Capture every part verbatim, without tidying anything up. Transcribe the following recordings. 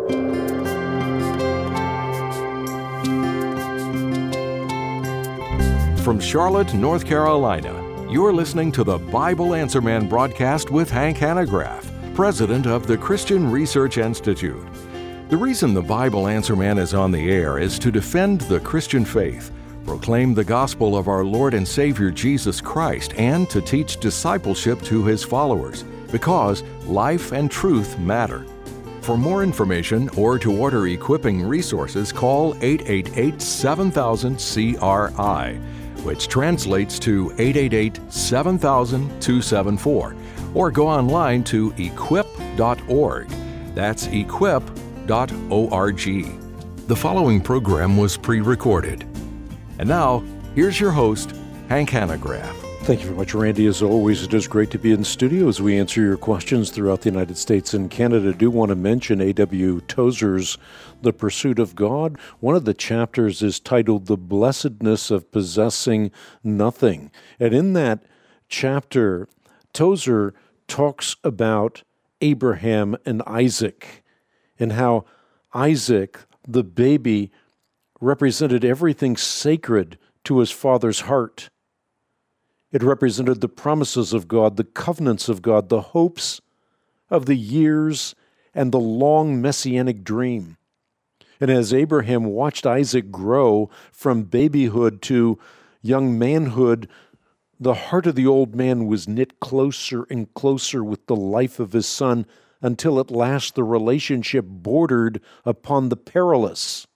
From Charlotte, North Carolina, you're listening to the Bible Answer Man broadcast with Hank Hanegraaff, president of the Christian Research Institute. The reason the Bible Answer Man is on the air is to defend the Christian faith, proclaim the gospel of our Lord and Savior Jesus Christ, and to teach discipleship to His followers, because life and truth matter. For more information or to order equipping resources, call eight eight eight, seven thousand, C R I, which translates to eight eight eight, seven thousand, two seven four, or go online to equip dot org. That's equip dot org. The following program was pre-recorded. And now, here's your host, Hank Hanegraaff. Thank you very much, Randy. As always, it is great to be in the studio as we answer your questions throughout the United States and Canada. I do want to mention A W Tozer's The Pursuit of God. One of the chapters is titled The Blessedness of Possessing Nothing. And in that chapter, Tozer talks about Abraham and Isaac and how Isaac, the baby, represented everything sacred to his father's heart. It represented the promises of God, the covenants of God, the hopes of the years, and the long messianic dream. And as Abraham watched Isaac grow from babyhood to young manhood, the heart of the old man was knit closer and closer with the life of his son until at last the relationship bordered upon the perilous.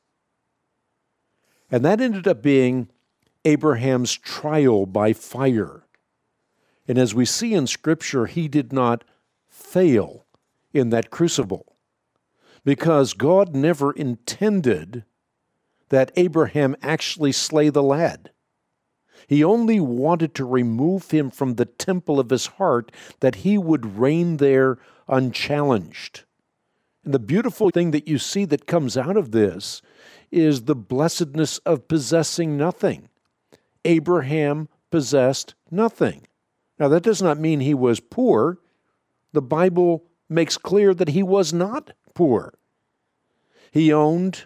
And that ended up being Abraham's trial by fire. And as we see in Scripture, he did not fail in that crucible because God never intended that Abraham actually slay the lad. He only wanted to remove him from the temple of his heart that he would reign there unchallenged. And the beautiful thing that you see that comes out of this is the blessedness of possessing nothing. Abraham possessed nothing. Now, that does not mean he was poor. The Bible makes clear that he was not poor. He owned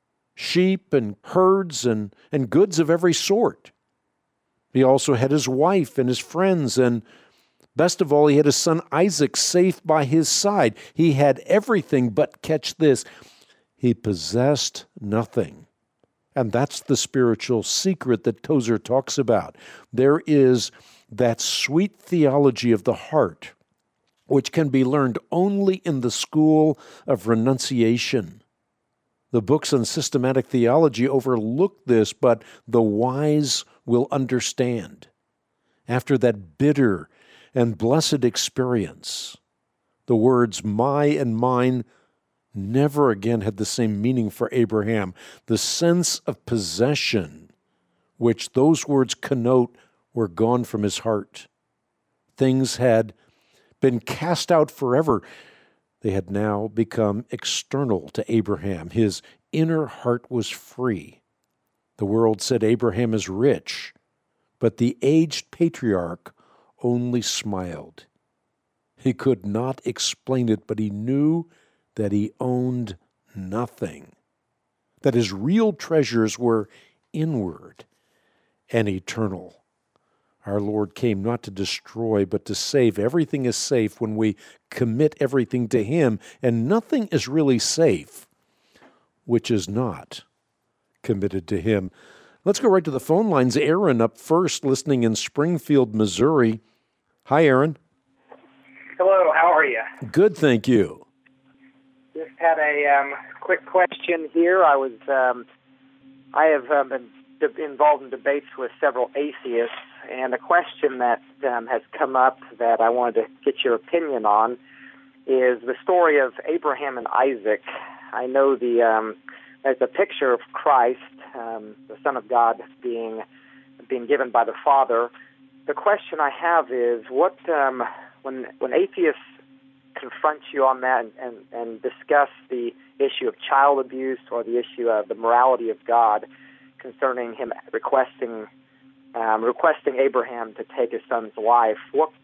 sheep and herds and, and goods of every sort. He also had his wife and his friends, and best of all, he had his son Isaac safe by his side. He had everything, but catch this, he possessed nothing. And that's the spiritual secret that Tozer talks about. There is that sweet theology of the heart, which can be learned only in the school of renunciation. The books on systematic theology overlook this, but the wise will understand. After that bitter and blessed experience, the words my and mine never again had the same meaning for Abraham. The sense of possession which those words connote were gone from his heart. Things had been cast out forever. They had now become external to Abraham. His inner heart was free. The world said Abraham is rich, but the aged patriarch only smiled. He could not explain it, but he knew that he owned nothing, that his real treasures were inward and eternal. Our Lord came not to destroy, but to save. Everything is safe when we commit everything to Him, and nothing is really safe which is not committed to Him. Let's go right to the phone lines. Aaron up first, listening in Springfield, Missouri. Hi, Aaron. Hello, how are you? Good, thank you. Just had a um, quick question here. I was, um, I have um, been de- involved in debates with several atheists, and a question that um, has come up that I wanted to get your opinion on is the story of Abraham and Isaac. I know the um, there's a picture of Christ, um, the Son of God, being being given by the Father. The question I have is, what um, when when atheists confront you on that and, and, and discuss the issue of child abuse or the issue of the morality of God concerning Him requesting um, requesting Abraham to take his son's wife, what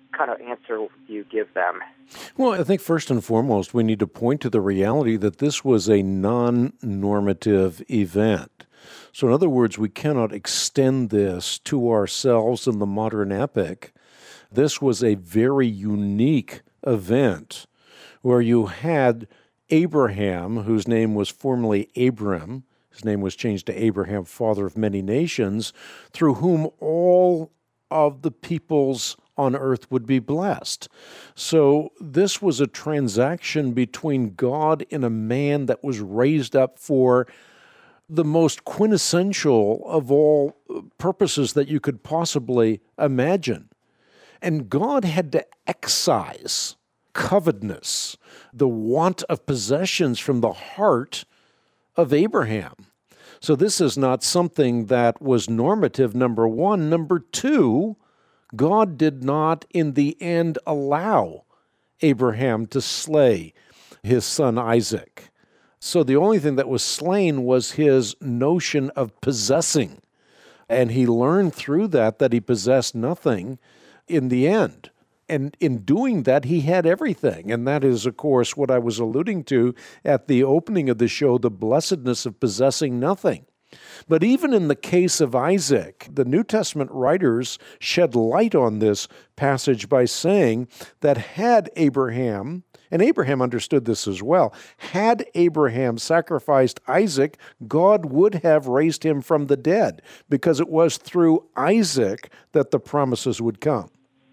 kind of answer you give them? Well, I think first and foremost, we need to point to the reality that this was a non-normative event. So in other words, we cannot extend this to ourselves in the modern epoch. This was a very unique event where you had Abraham, whose name was formerly Abram, his name was changed to Abraham, father of many nations, through whom all of the peoples on earth would be blessed. So this was a transaction between God and a man that was raised up for the most quintessential of all purposes that you could possibly imagine. And God had to excise covetousness, the want of possessions from the heart of Abraham. So this is not something that was normative, number one. Number two, God did not in the end allow Abraham to slay his son Isaac. So the only thing that was slain was his notion of possessing. And he learned through that that he possessed nothing in the end. And in doing that, he had everything. And that is, of course, what I was alluding to at the opening of the show, the blessedness of possessing nothing. But even in the case of Isaac, the New Testament writers shed light on this passage by saying that had Abraham, and Abraham understood this as well, had Abraham sacrificed Isaac, God would have raised him from the dead, because it was through Isaac that the promises would come.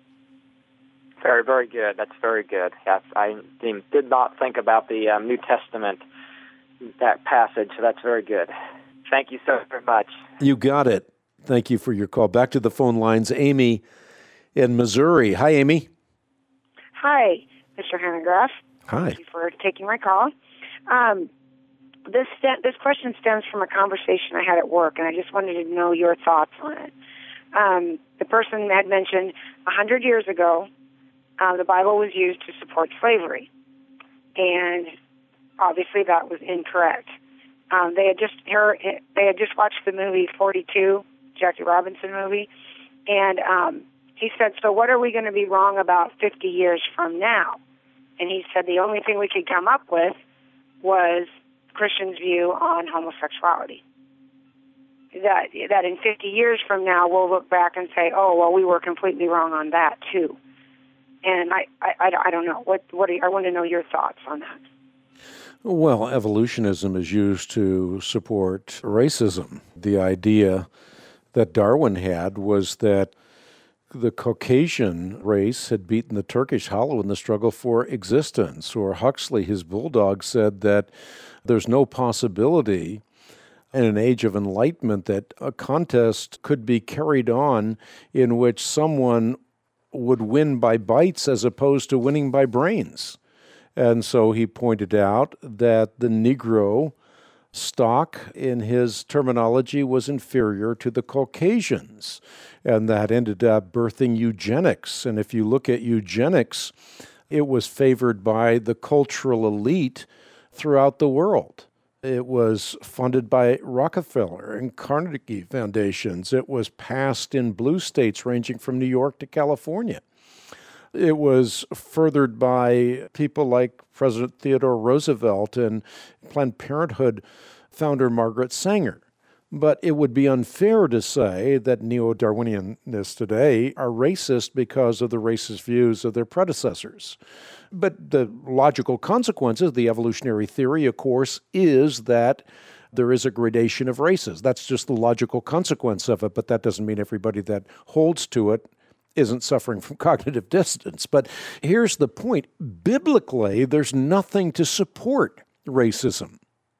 Very, very good. That's very good. Yes, I did not think about the um, New Testament, that passage, so that's very good. Thank you so very much. You got it. Thank you for your call. Back to the phone lines. Amy in Missouri. Hi, Amy. Hi, Mister Hanegraaff. Hi. Thank you for taking my call. Um, this this question stems from a conversation I had at work, and I just wanted to know your thoughts on it. Um, the person had mentioned one hundred years ago, uh, the Bible was used to support slavery, and obviously that was incorrect. Um, they had just heard, they had just watched the movie forty-two, Jackie Robinson movie, and um, he said, so what are we going to be wrong about fifty years from now? And he said the only thing we could come up with was Christians' view on homosexuality. That that in fifty years from now, we'll look back and say, oh, well, we were completely wrong on that, too. And I, I, I don't know. What, what do you, I want to know your thoughts on that. Well, evolutionism is used to support racism. The idea that Darwin had was that the Caucasian race had beaten the Turkish hollow in the struggle for existence. Or Huxley, his bulldog, said that there's no possibility in an age of enlightenment that a contest could be carried on in which someone would win by bites as opposed to winning by brains. And so he pointed out that the Negro stock, in his terminology, was inferior to the Caucasians, and that ended up birthing eugenics. And if you look at eugenics, it was favored by the cultural elite throughout the world. It was funded by Rockefeller and Carnegie foundations. It was passed in blue states ranging from New York to California. It was furthered by people like President Theodore Roosevelt and Planned Parenthood founder Margaret Sanger. But it would be unfair to say that neo-Darwinianists today are racist because of the racist views of their predecessors. But the logical consequences of the evolutionary theory, of course, is that there is a gradation of races. That's just the logical consequence of it, but that doesn't mean everybody that holds to it isn't suffering from cognitive dissonance. But here's the point. Biblically, there's nothing to support racism.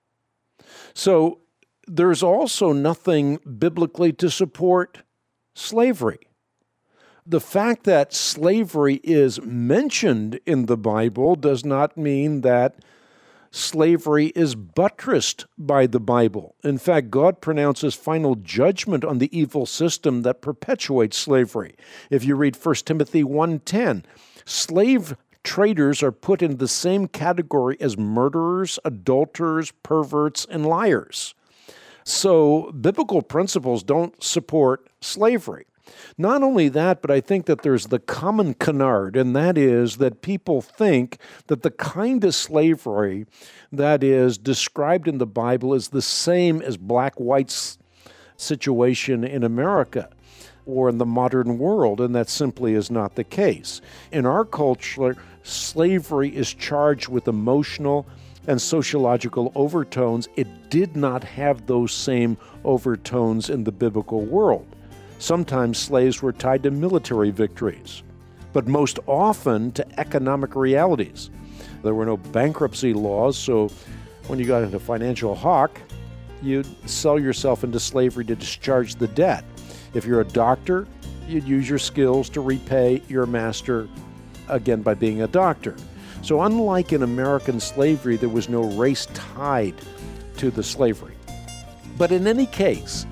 So there's also nothing biblically to support slavery. The fact that slavery is mentioned in the Bible does not mean that slavery is buttressed by the Bible. In fact, God pronounces final judgment on the evil system that perpetuates slavery. If you read First Timothy one ten, slave traders are put in the same category as murderers, adulterers, perverts, and liars. So biblical principles don't support slavery. Not only that, but I think that there's the common canard, and that is that people think that the kind of slavery that is described in the Bible is the same as black-white situation in America or in the modern world, and that simply is not the case. In our culture, slavery is charged with emotional and sociological overtones. It did not have those same overtones in the biblical world. Sometimes slaves were tied to military victories, but most often to economic realities. There were no bankruptcy laws, so when you got into financial hawk, you'd sell yourself into slavery to discharge the debt. If you're a doctor, you'd use your skills to repay your master, again, by being a doctor. So unlike in American slavery, there was no race tied to the slavery. But in any case,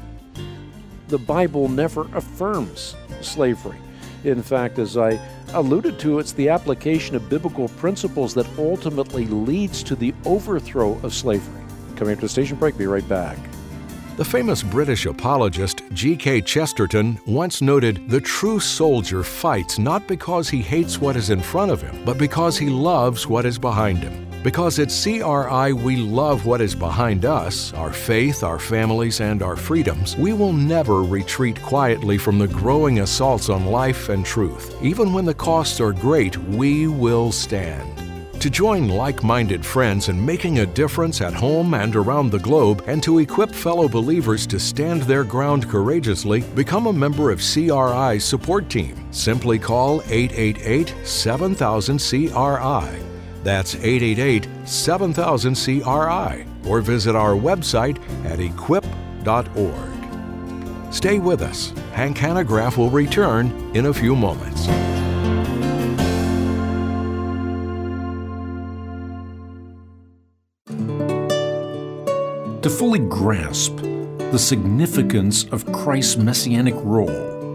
the Bible never affirms slavery. In fact, as I alluded to, it's the application of biblical principles that ultimately leads to the overthrow of slavery. Coming up to the station break, be right back. The famous British apologist G K Chesterton once noted, "The true soldier fights not because he hates what is in front of him, but because he loves what is behind him. Because at C R I we love what is behind us, our faith, our families, and our freedoms, we will never retreat quietly from the growing assaults on life and truth. Even when the costs are great, we will stand." To join like-minded friends in making a difference at home and around the globe, and to equip fellow believers to stand their ground courageously, become a member of C R I's support team. Simply call eight eight eight, seven thousand, C R I. That's eight eight eight, seven thousand, C R I. Or visit our website at equip dot org. Stay with us. Hank Hanegraaff will return in a few moments. To fully grasp the significance of Christ's messianic role,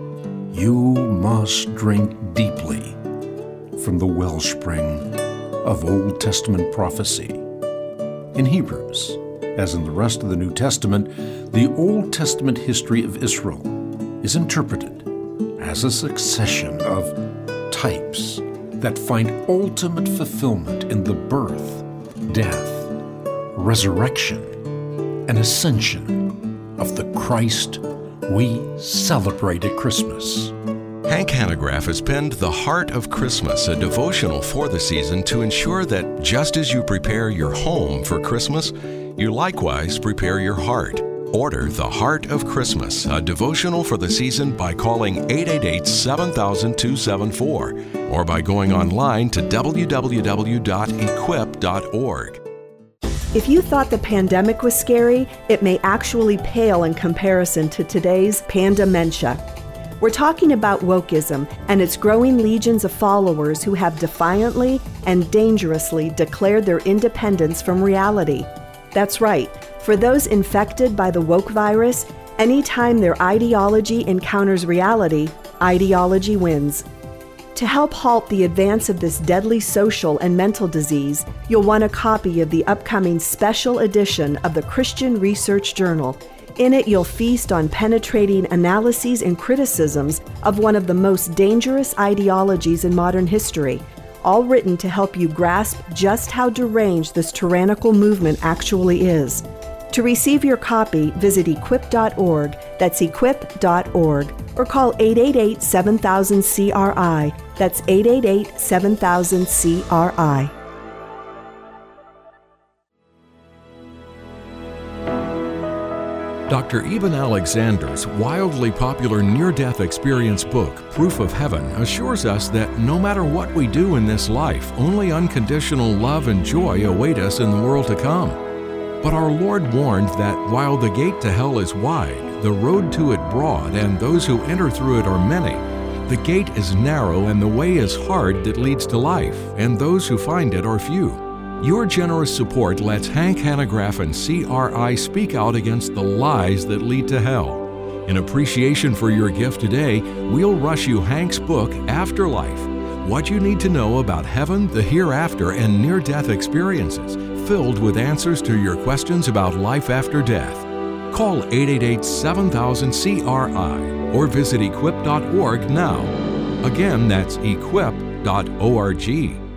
you must drink deeply from the wellspring of Old Testament prophecy. In Hebrews, as in the rest of the New Testament, the Old Testament history of Israel is interpreted as a succession of types that find ultimate fulfillment in the birth, death, resurrection, and ascension of the Christ we celebrate at Christmas. Hank Hanegraaff has penned The Heart of Christmas, a devotional for the season to ensure that just as you prepare your home for Christmas, you likewise prepare your heart. Order The Heart of Christmas, a devotional for the season, by calling eight eight eight, seven thousand, two seven four or by going online to w w w dot equip dot org. If you thought the pandemic was scary, it may actually pale in comparison to today's pandementia. We're talking about wokeism and its growing legions of followers who have defiantly and dangerously declared their independence from reality. That's right. For those infected by the woke virus, anytime their ideology encounters reality, ideology wins. To help halt the advance of this deadly social and mental disease, you'll want a copy of the upcoming special edition of the Christian Research Journal. In it, you'll feast on penetrating analyses and criticisms of one of the most dangerous ideologies in modern history, all written to help you grasp just how deranged this tyrannical movement actually is. To receive your copy, visit equip dot org, that's equip dot org, or call eight eight eight, seven thousand, C R I, that's eight eight eight, seven thousand, C R I. Doctor Eben Alexander's wildly popular near-death experience book, Proof of Heaven, assures us that no matter what we do in this life, only unconditional love and joy await us in the world to come. But our Lord warned that while the gate to hell is wide, the road to it broad, and those who enter through it are many, the gate is narrow and the way is hard that leads to life, and those who find it are few. Your generous support lets Hank Hanegraaff and C R I speak out against the lies that lead to hell. In appreciation for your gift today, we'll rush you Hank's book, Afterlife: What You Need to Know About Heaven, the Hereafter, and Near-Death Experiences, filled with answers to your questions about life after death. Call eight eight eight, seven thousand, C R I or visit equip dot org now. Again, that's equip dot org.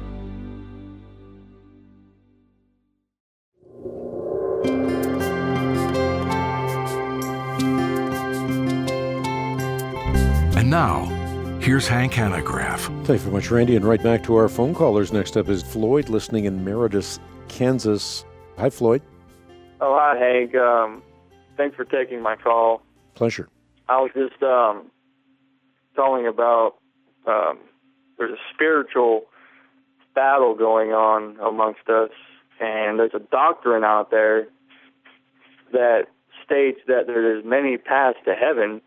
And now, here's Hank Hanegraaff. Thank you very much, Randy. And right back to our phone callers. Next up is Floyd, listening in Meredith, Kansas. Hi, Floyd. Oh, hi, Hank. Um, thanks for taking my call. Pleasure. I was just um, calling about um, there's a spiritual battle going on amongst us, and there's a doctrine out there that states that there's many paths to heaven.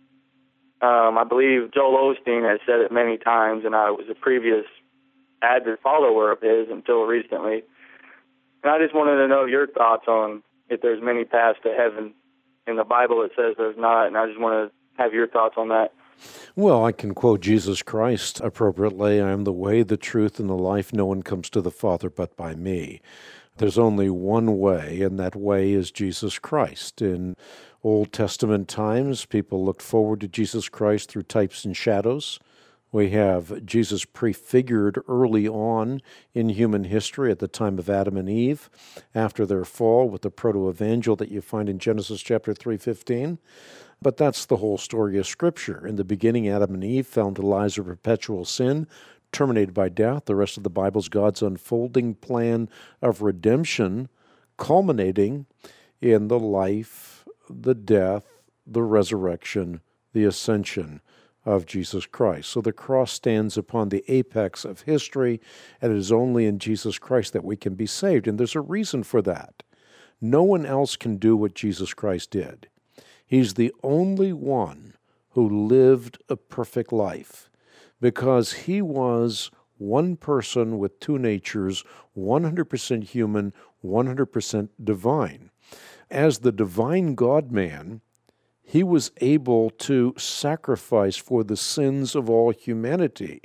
Um, I believe Joel Osteen has said it many times, and I was a previous avid follower of his until recently. And I just wanted to know your thoughts on if there's many paths to heaven. In the Bible it says there's not, and I just want to have your thoughts on that. Well, I can quote Jesus Christ appropriately. I am the way, the truth, and the life. No one comes to the Father but by me. There's only one way, and that way is Jesus Christ. In Old Testament times, people looked forward to Jesus Christ through types and shadows. We have Jesus prefigured early on in human history at the time of Adam and Eve, after their fall with the proto-evangel that you find in Genesis chapter three fifteen. But that's the whole story of Scripture. In the beginning, Adam and Eve fell into lives of perpetual sin, terminated by death. The rest of the Bible is God's unfolding plan of redemption, culminating in the life, the death, the resurrection, the ascension of Jesus Christ. So the cross stands upon the apex of history, and it is only in Jesus Christ that we can be saved. And there's a reason for that. No one else can do what Jesus Christ did. He's the only one who lived a perfect life because he was one person with two natures, one hundred percent human, one hundred percent divine. As the divine God-man, he was able to sacrifice for the sins of all humanity.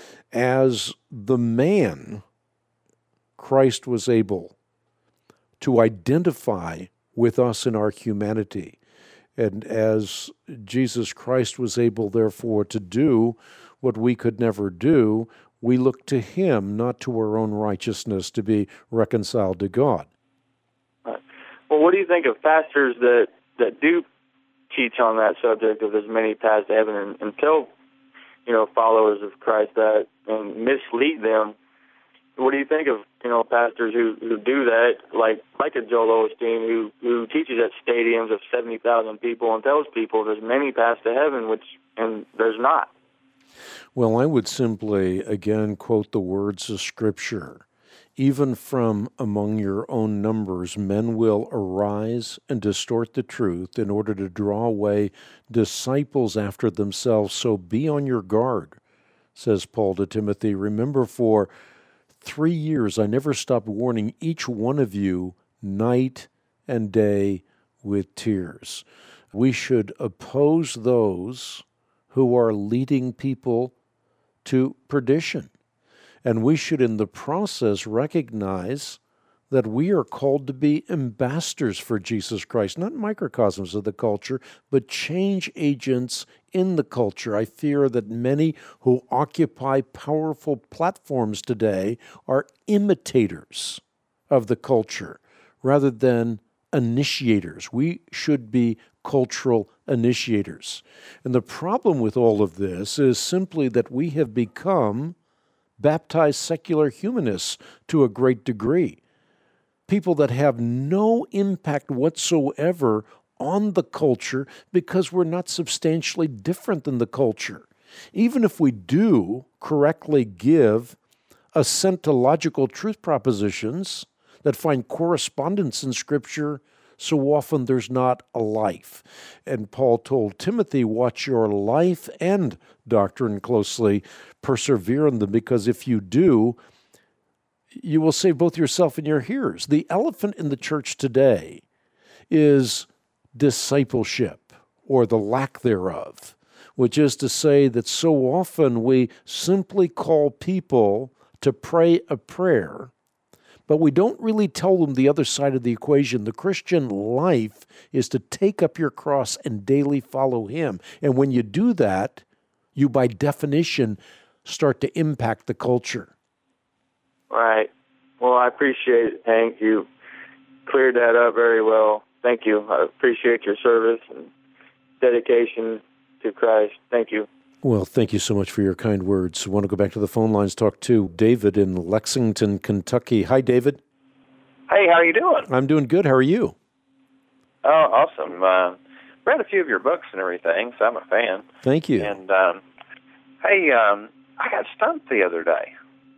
As the man, Christ was able to identify with us in our humanity. And as Jesus Christ was able, therefore, to do what we could never do, we look to him, not to our own righteousness, to be reconciled to God. Right. Well, what do you think of pastors that, that do teach on that subject of there's many paths to heaven and, and tell, you know, followers of Christ that and mislead them? What do you think of, you know, pastors who, who do that, like like a Joel Osteen, who, who teaches at stadiums of seventy thousand people and tells people there's many paths to heaven, which and there's not? Well, I would simply, again, quote the words of Scripture. Even from among your own numbers, men will arise and distort the truth in order to draw away disciples after themselves. So be on your guard, says Paul to Timothy. Remember, for three years I never stopped warning each one of you night and day with tears. We should oppose those who are leading people to perdition. And we should, in the process, recognize that we are called to be ambassadors for Jesus Christ, not microcosms of the culture, but change agents in the culture. I fear that many who occupy powerful platforms today are imitators of the culture rather than initiators. We should be cultural initiators. And the problem with all of this is simply that we have become baptized secular humanists to a great degree. People that have no impact whatsoever on the culture because we're not substantially different than the culture. Even if we do correctly give assent to logical truth propositions that find correspondence in Scripture, so often there's not a life. And Paul told Timothy, watch your life and doctrine closely, persevere in them, because if you do, you will save both yourself and your hearers. The elephant in the church today is discipleship, or the lack thereof, which is to say that so often we simply call people to pray a prayer, but we don't really tell them the other side of the equation. The Christian life is to take up your cross and daily follow Him. And when you do that, you by definition start to impact the culture. Right. Well, I appreciate it, Hank. You cleared that up very well. Thank you. I appreciate your service and dedication to Christ. Thank you. Well, thank you so much for your kind words. I want to go back to the phone lines, talk to David in Lexington, Kentucky. Hi, David. Hey, how are you doing? I'm doing good. How are you? Oh, awesome. Uh, read a few of your books and everything, so I'm a fan. Thank you. And, um, hey, um, I got stumped the other day.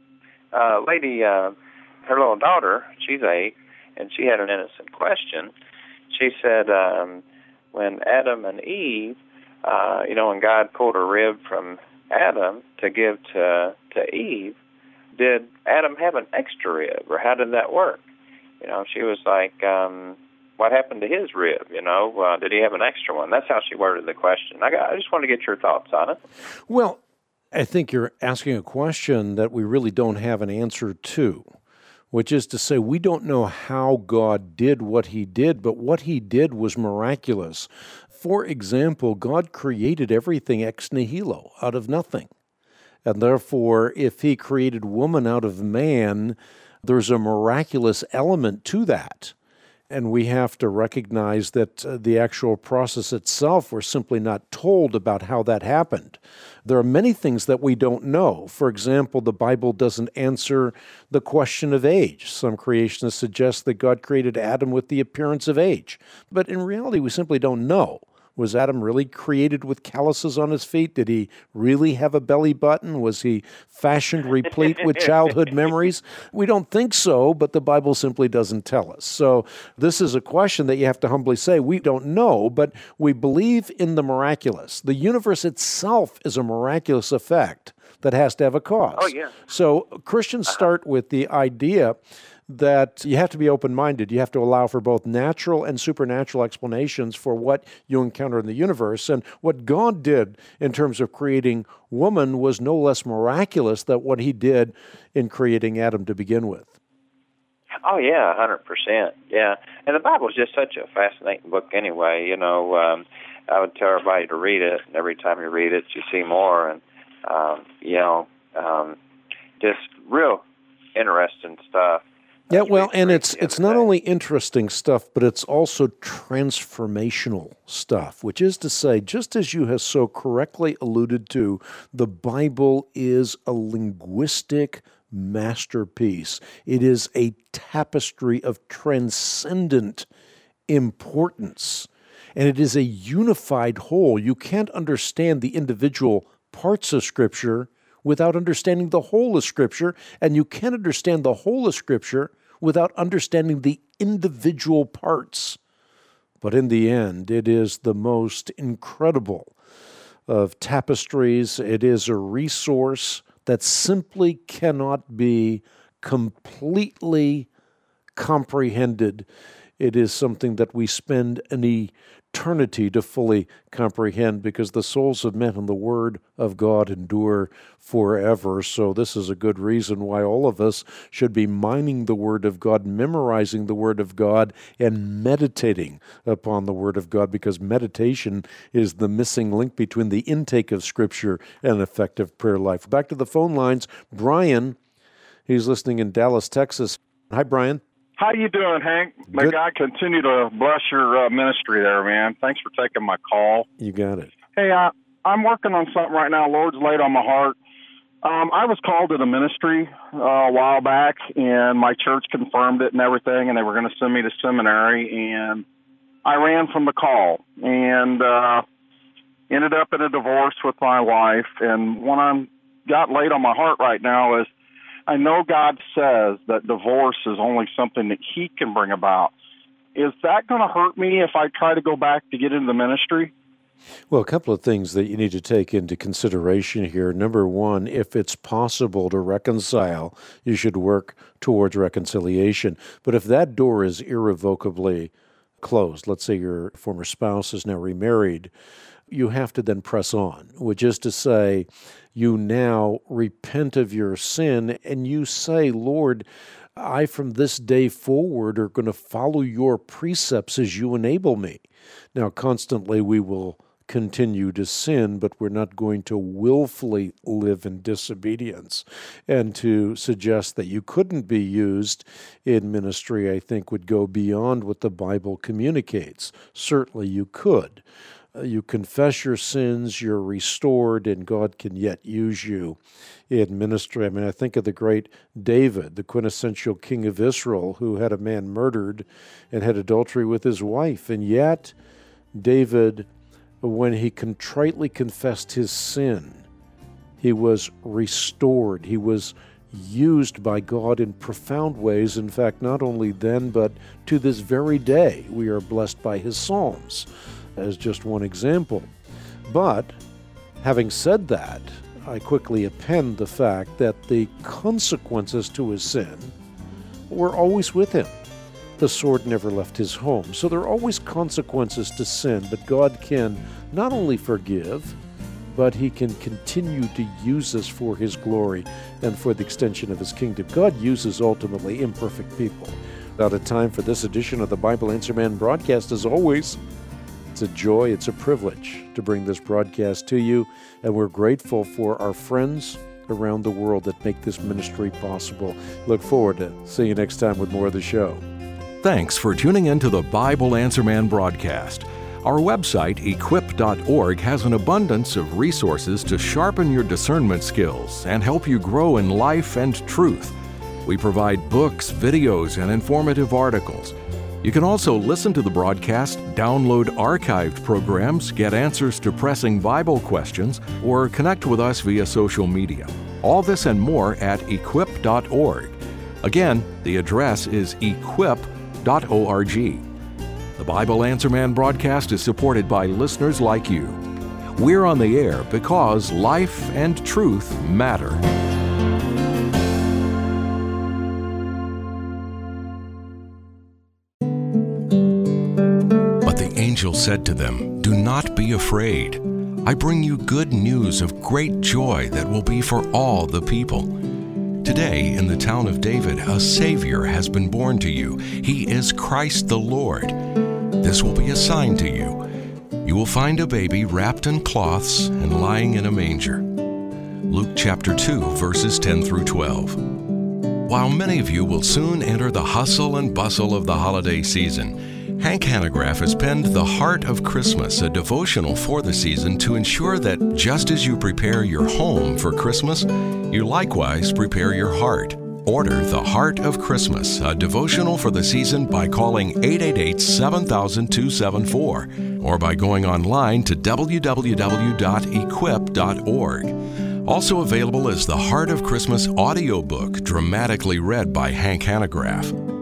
Uh, lady, uh, her little daughter, she's eight, and she had an innocent question. She said, um, when Adam and Eve, uh, you know, when God pulled a rib from Adam to give to to Eve, did Adam have an extra rib, or how did that work? You know, she was like, um, what happened to his rib? You know, uh, did he have an extra one? That's how she worded the question. I, got, I just want to get your thoughts on it. Well, I think you're asking a question that we really don't have an answer to, which is to say we don't know how God did what He did, but what He did was miraculous. For example, God created everything ex nihilo, out of nothing. And therefore, if He created woman out of man, there's a miraculous element to that. And we have to recognize that uh, the actual process itself, we're simply not told about how that happened. There are many things that we don't know. For example, the Bible doesn't answer the question of age. Some creationists suggest that God created Adam with the appearance of age. But in reality, we simply don't know. Was Adam really created with calluses on his feet? Did he really have a belly button? Was he fashioned replete with childhood memories? We don't think so, but the Bible simply doesn't tell us. So this is a question that you have to humbly say, we don't know, but we believe in the miraculous. The universe itself is a miraculous effect that has to have a cause. Oh, yeah. So Christians start with the idea that you have to be open-minded. You have to allow for both natural and supernatural explanations for what you encounter in the universe. And what God did in terms of creating woman was no less miraculous than what He did in creating Adam to begin with. Oh, yeah, one hundred percent, yeah. And the Bible is just such a fascinating book anyway. You know, um, I would tell everybody to read it, and every time you read it, you see more. And, um, you know, um, just real interesting stuff. Yeah, well, and it's it's not only interesting stuff, but it's also transformational stuff, which is to say, just as you have so correctly alluded to, the Bible is a linguistic masterpiece. It is a tapestry of transcendent importance, and it is a unified whole. You can't understand the individual parts of Scripture without understanding the whole of Scripture, and you can't understand the whole of Scripture without understanding the individual parts. But in the end, it is the most incredible of tapestries. It is a resource that simply cannot be completely comprehended. It is something that we spend an eternity to fully comprehend, because the souls of men and the Word of God endure forever. So this is a good reason why all of us should be mining the Word of God, memorizing the Word of God, and meditating upon the Word of God, because meditation is the missing link between the intake of Scripture and an effective prayer life. Back to the phone lines. Brian, he's listening in Dallas, Texas. Hi, Brian. How you doing, Hank? May Good. God continue to bless your uh, ministry there, man. Thanks for taking my call. You got it. Hey, I, I'm working on something right now. Lord's laid on my heart. Um, I was called to the ministry uh, a while back, and my church confirmed it and everything, and they were going to send me to seminary, and I ran from the call and uh, ended up in a divorce with my wife. And what I'm got laid on my heart right now is, I know God says that divorce is only something that He can bring about. Is that going to hurt me if I try to go back to get into the ministry? Well, a couple of things that you need to take into consideration here. Number one, if it's possible to reconcile, you should work towards reconciliation. But if that door is irrevocably closed, let's say your former spouse is now remarried, you have to then press on, which is to say, you now repent of your sin and you say, Lord, I, from this day forward, are going to follow your precepts as you enable me. Now, constantly we will continue to sin, but we're not going to willfully live in disobedience. And to suggest that you couldn't be used in ministry, I think, would go beyond what the Bible communicates. Certainly you could. Uh, you confess your sins, you're restored, and God can yet use you in ministry. I mean, I think of the great David, the quintessential king of Israel, who had a man murdered and had adultery with his wife. And yet, David, when he contritely confessed his sin, he was restored. He was used by God in profound ways. In fact, not only then, but to this very day, we are blessed by his Psalms, as just one example. But, having said that, I quickly append the fact that the consequences to his sin were always with him. The sword never left his home. So there are always consequences to sin, but God can not only forgive, but he can continue to use us for his glory and for the extension of his kingdom. God uses ultimately imperfect people. Out of time for this edition of the Bible Answer Man broadcast. As always, it's a joy, it's a privilege to bring this broadcast to you, and we're grateful for our friends around the world that make this ministry possible. Look forward to seeing you next time with more of the show. Thanks for tuning in to the Bible Answer Man broadcast. Our website, equip dot org, has an abundance of resources to sharpen your discernment skills and help you grow in life and truth. We provide books, videos, and informative articles. You can also listen to the broadcast, download archived programs, get answers to pressing Bible questions, or connect with us via social media. All this and more at equip dot org. Again, the address is equip dot org. The Bible Answer Man broadcast is supported by listeners like you. We're on the air because life and truth matter. But the angel said to them, "Do not be afraid. I bring you good news of great joy that will be for all the people. Today, in the town of David, a Savior has been born to you. He is Christ the Lord. This will be a sign to you. You will find a baby wrapped in cloths and lying in a manger." Luke chapter two, verses ten through twelve. While many of you will soon enter the hustle and bustle of the holiday season, Hank Hanegraaff has penned The Heart of Christmas, a devotional for the season to ensure that just as you prepare your home for Christmas, you likewise prepare your heart. Order The Heart of Christmas, a devotional for the season, by calling eight eight eight, seven thousand, two seven four or by going online to w w w dot equip dot org. Also available is The Heart of Christmas audiobook, dramatically read by Hank Hanegraaff.